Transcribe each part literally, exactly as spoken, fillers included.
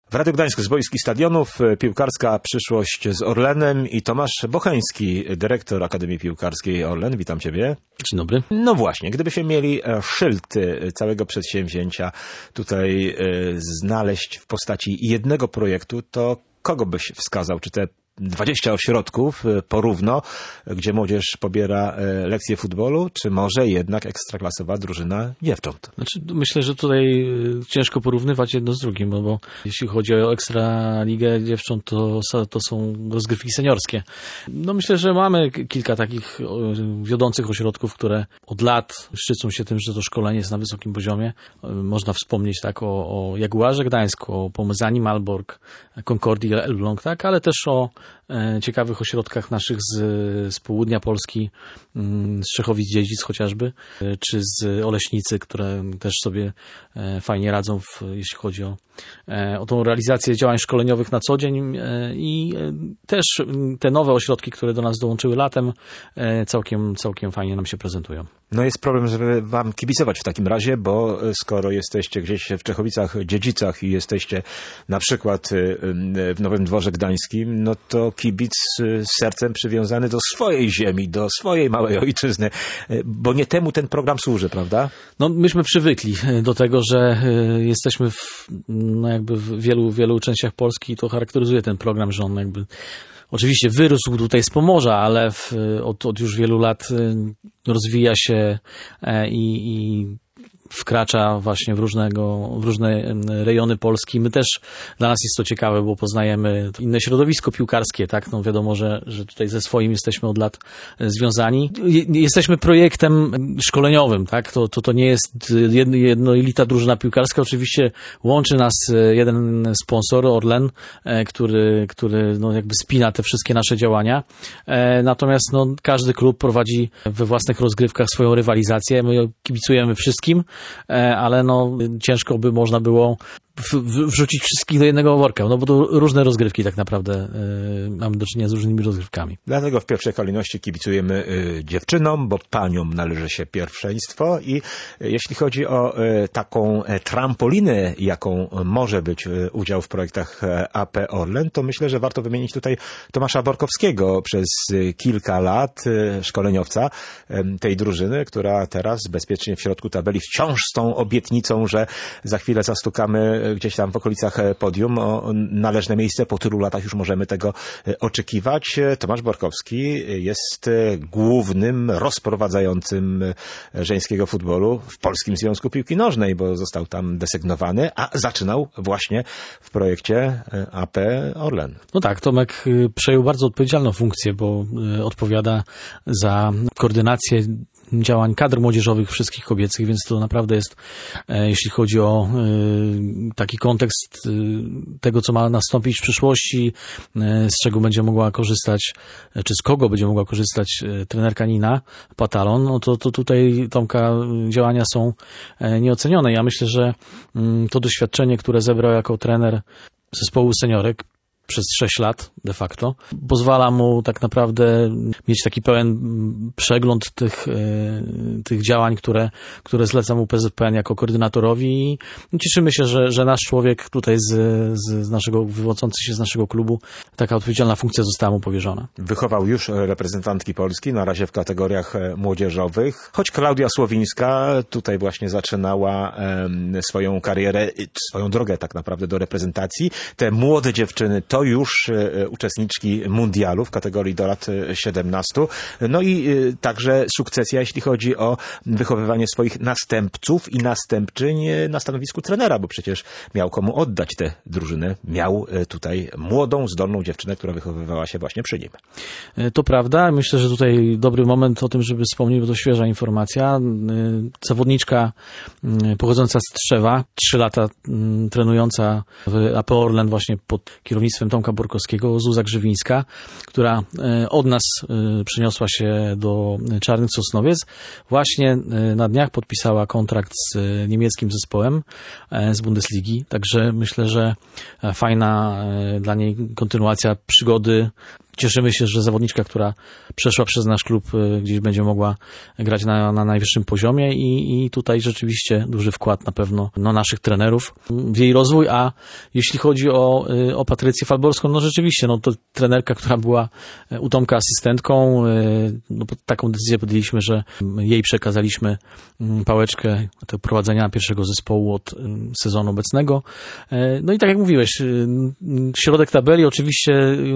W Radiu Gdańsk z boiskich stadionów piłkarska przyszłość z Orlenem i Tomasz Bocheński, dyrektor Akademii Piłkarskiej Orlen. Witam Ciebie. Dzień dobry. No właśnie, gdybyśmy mieli szyld całego przedsięwzięcia tutaj znaleźć w postaci jednego projektu, to kogo byś wskazał? Czy te dwadzieścia ośrodków porówno, gdzie młodzież pobiera lekcje futbolu, czy może jednak ekstraklasowa drużyna dziewcząt? Znaczy, myślę, że tutaj ciężko porównywać jedno z drugim, bo, bo jeśli chodzi o Ekstraligę dziewcząt, to, to są rozgrywki seniorskie. No myślę, że mamy kilka takich wiodących ośrodków, które od lat szczycą się tym, że to szkolenie jest na wysokim poziomie. Można wspomnieć tak o, o Jaguarze Gdańsk, o Pomezani Malbork, Concordii Elbląg, tak, ale też o ciekawych ośrodkach naszych z, z południa Polski, z Czechowic-Dziedzic chociażby, czy z Oleśnicy, które też sobie fajnie radzą, w, jeśli chodzi o, o tą realizację działań szkoleniowych na co dzień i też te nowe ośrodki, które do nas dołączyły latem, całkiem, całkiem fajnie nam się prezentują. No jest problem, żeby wam kibicować w takim razie, bo skoro jesteście gdzieś w Czechowicach-Dziedzicach i jesteście na przykład w Nowym Dworze Gdańskim, no to kibic z sercem przywiązany do swojej ziemi, do swojej małej ojczyzny, bo nie temu ten program służy, prawda? No myśmy przywykli do tego, że jesteśmy w, no jakby w wielu, wielu częściach Polski i to charakteryzuje ten program, że on jakby oczywiście wyrósł tutaj z Pomorza, ale w, od, od już wielu lat rozwija się i, i wkracza właśnie w, różnego, w różne rejony Polski. My też, dla nas jest to ciekawe, bo poznajemy inne środowisko piłkarskie, tak? No wiadomo, że, że tutaj ze swoim jesteśmy od lat związani. Jesteśmy projektem szkoleniowym, tak? To, to, to nie jest jedno, jednolita drużyna piłkarska. Oczywiście łączy nas jeden sponsor, Orlen, który, który no jakby spina te wszystkie nasze działania. Natomiast no, każdy klub prowadzi we własnych rozgrywkach swoją rywalizację. My kibicujemy wszystkim, ale no ciężko by można było w, w, wrzucić wszystkich do jednego worka, no bo to różne rozgrywki tak naprawdę yy, mamy do czynienia z różnymi rozgrywkami. Dlatego w pierwszej kolejności kibicujemy y, dziewczynom, bo paniom należy się pierwszeństwo i y, jeśli chodzi o y, taką y, trampolinę, jaką może być y, udział w projektach y, A P Orlen, to myślę, że warto wymienić tutaj Tomasza Borkowskiego, przez y, kilka lat y, szkoleniowca y, tej drużyny, która teraz bezpiecznie w środku tabeli wciąż z tą obietnicą, że za chwilę zastukamy gdzieś tam w okolicach podium o należne miejsce. Po tylu latach już możemy tego oczekiwać. Tomasz Borkowski jest głównym rozprowadzającym żeńskiego futbolu w Polskim Związku Piłki Nożnej, bo został tam desygnowany, a zaczynał właśnie w projekcie A P Orlen. No tak, Tomek przejął bardzo odpowiedzialną funkcję, bo odpowiada za koordynację działań kadr młodzieżowych wszystkich kobiecych, więc to naprawdę jest, jeśli chodzi o taki kontekst tego, co ma nastąpić w przyszłości, z czego będzie mogła korzystać, czy z kogo będzie mogła korzystać trenerka Nina Patalon, no to, to tutaj, Tomka, działania są nieocenione. Ja myślę, że to doświadczenie, które zebrał jako trener zespołu seniorek przez sześć lat de facto, pozwala mu tak naprawdę mieć taki pełen przegląd tych, tych działań, które, które zleca mu P Z P N jako koordynatorowi i cieszymy się, że, że nasz człowiek tutaj z, z naszego, wywodzący się z naszego klubu, taka odpowiedzialna funkcja została mu powierzona. Wychował już reprezentantki Polski, na razie w kategoriach młodzieżowych, choć Klaudia Słowińska tutaj właśnie zaczynała swoją karierę, swoją drogę tak naprawdę do reprezentacji. Te młode dziewczyny to już uczestniczki mundialu w kategorii do lat siedemnastu. No i także sukcesja, jeśli chodzi o wychowywanie swoich następców i następczyń na stanowisku trenera, bo przecież miał komu oddać tę drużynę. Miał tutaj młodą, zdolną dziewczynę, która wychowywała się właśnie przy nim. To prawda. Myślę, że tutaj dobry moment o tym, żeby wspomnieć, bo to świeża informacja. Zawodniczka pochodząca z Tczewa, trzy lata trenująca w A P Orlen właśnie pod kierownictwem Tomka Borkowskiego, Zuza Grzywińska, która od nas przeniosła się do Czarnych Sosnowiec. Właśnie na dniach podpisała kontrakt z niemieckim zespołem z Bundesligi, także myślę, że fajna dla niej kontynuacja przygody Cieszymy się, że zawodniczka, która przeszła przez nasz klub, gdzieś będzie mogła grać na, na najwyższym poziomie i, i tutaj rzeczywiście duży wkład na pewno no, naszych trenerów w jej rozwój, a jeśli chodzi o, o Patrycję Falborską, no rzeczywiście, no to trenerka, która była u Tomka asystentką, no, taką decyzję podjęliśmy, że jej przekazaliśmy pałeczkę do prowadzenia pierwszego zespołu od sezonu obecnego. No i tak jak mówiłeś, środek tabeli oczywiście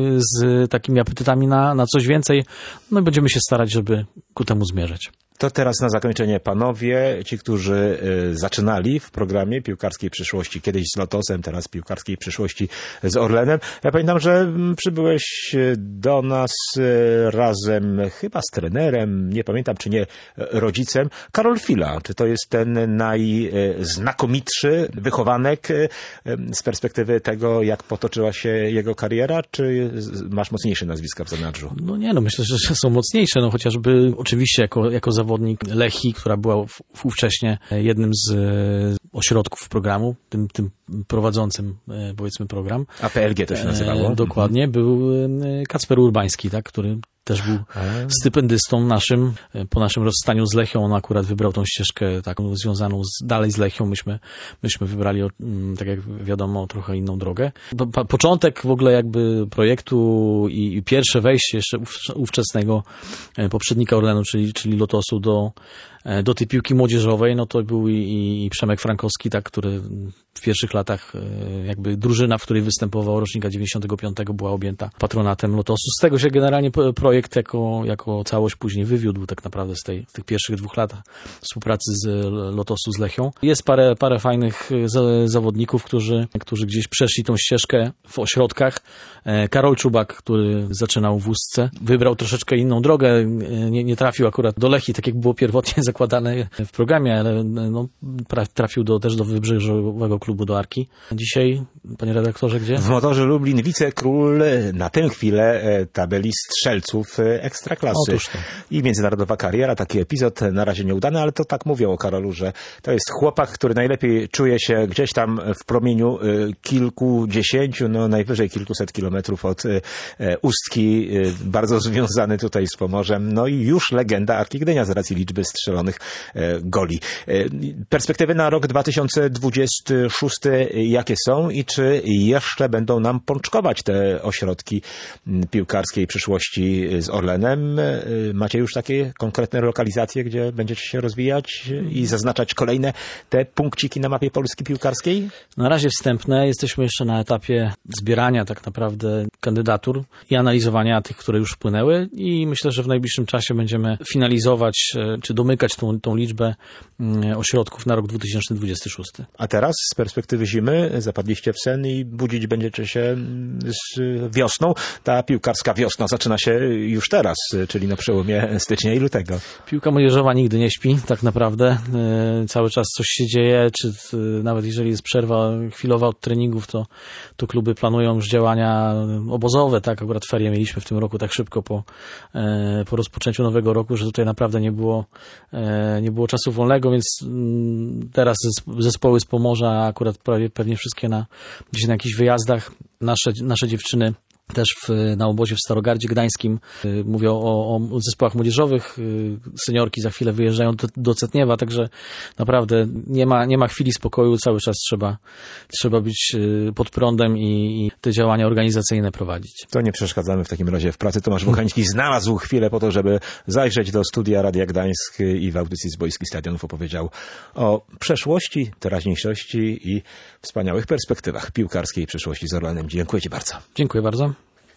z takimi apetytami na, na coś więcej, no i będziemy się starać, żeby ku temu zmierzać. To teraz na zakończenie panowie, ci, którzy y, zaczynali w programie piłkarskiej przyszłości, kiedyś z Lotosem, teraz piłkarskiej przyszłości z Orlenem. Ja pamiętam, że przybyłeś do nas y, razem chyba z trenerem, nie pamiętam czy nie rodzicem, Karol Fila. Czy to jest ten najznakomitszy wychowanek y, z perspektywy tego, jak potoczyła się jego kariera, czy masz mocniejsze nazwiska w zanadrzu? No nie, no myślę, że są mocniejsze, no chociażby oczywiście jako, jako zawodnik Lechii, która była ówcześnie jednym z ośrodków programu, tym, tym prowadzącym, powiedzmy, program. A P L G to się nazywało? Dokładnie. Był Kacper Urbański, tak, który też był stypendystą naszym. Po naszym rozstaniu z Lechią on akurat wybrał tą ścieżkę taką związaną z, dalej z Lechią. Myśmy, myśmy wybrali, tak jak wiadomo, trochę inną drogę. Po, początek w ogóle jakby projektu i, i pierwsze wejście jeszcze ówczesnego poprzednika Orlenu, czyli, czyli Lotosu do, do tej piłki młodzieżowej, no to był i, i Przemek Frankowski, tak, który w pierwszych latach jakby drużyna, w której występował rocznika dziewięćdziesiątego piątego była objęta patronatem Lotosu. Z tego się generalnie projekt jako, jako całość później wywiódł tak naprawdę z, tej, z tych pierwszych dwóch lat współpracy z Lotosu z Lechią. Jest parę, parę fajnych za, zawodników, którzy, którzy gdzieś przeszli tą ścieżkę w ośrodkach. Karol Czubak, który zaczynał w Ustce, wybrał troszeczkę inną drogę, nie, nie trafił akurat do Lechii, tak jak było pierwotnie zakładane w programie, ale no, trafił do, też do wybrzeżowego klubu, do Arki. Dzisiaj, panie redaktorze, gdzie? W Motorze Lublin wicekról na tę chwilę tabeli strzelców Ekstraklasy. Otóż to. I międzynarodowa kariera, taki epizod na razie nieudany, ale to tak mówią o Karolu, że to jest chłopak, który najlepiej czuje się gdzieś tam w promieniu kilkudziesięciu, no najwyżej kilkuset kilometrów od Ustki, bardzo związany tutaj z Pomorzem, no i już legenda Arki Gdynia z racji liczby strzelonych goli. Perspektywy na rok dwa tysiące dwudziesty szósty jakie są i czy jeszcze będą nam pączkować te ośrodki piłkarskiej przyszłości z Orlenem? Macie już takie konkretne lokalizacje, gdzie będziecie się rozwijać i zaznaczać kolejne te punkciki na mapie Polski piłkarskiej? Na razie wstępne. Jesteśmy jeszcze na etapie zbierania tak naprawdę kandydatur i analizowania tych, które już wpłynęły i myślę, że w najbliższym czasie będziemy finalizować czy domykać tą, tą liczbę ośrodków na rok dwa tysiące dwudziesty szósty. A teraz z perspektywy zimy zapadliście w sen i budzić będziecie się z wiosną. Ta piłkarska wiosna zaczyna się już teraz, czyli na przełomie stycznia i lutego. Piłka młodzieżowa nigdy nie śpi, tak naprawdę. Cały czas coś się dzieje, czy nawet jeżeli jest przerwa chwilowa od treningów, to, to kluby planują już działania obozowe, tak? Akurat ferie mieliśmy w tym roku tak szybko po, po rozpoczęciu nowego roku, że tutaj naprawdę nie było, nie było czasu wolnego, więc teraz zespoły z Pomorza, akurat prawie pewnie wszystkie na, gdzieś na jakichś wyjazdach, nasze, nasze dziewczyny też w, na obozie w Starogardzie Gdańskim. Mówię o, o zespołach młodzieżowych. Seniorki za chwilę wyjeżdżają do, do Cetniewa, także naprawdę nie ma, nie ma chwili spokoju. Cały czas trzeba, trzeba być pod prądem i, i te działania organizacyjne prowadzić. To nie przeszkadzamy w takim razie w pracy. Tomasz Wąchański znalazł chwilę po to, żeby zajrzeć do studia Radia Gdańsk i w audycji z Boiskich Stadionów opowiedział o przeszłości, teraźniejszości i wspaniałych perspektywach piłkarskiej przyszłości z Orlenem. Dziękuję Ci bardzo. Dziękuję bardzo.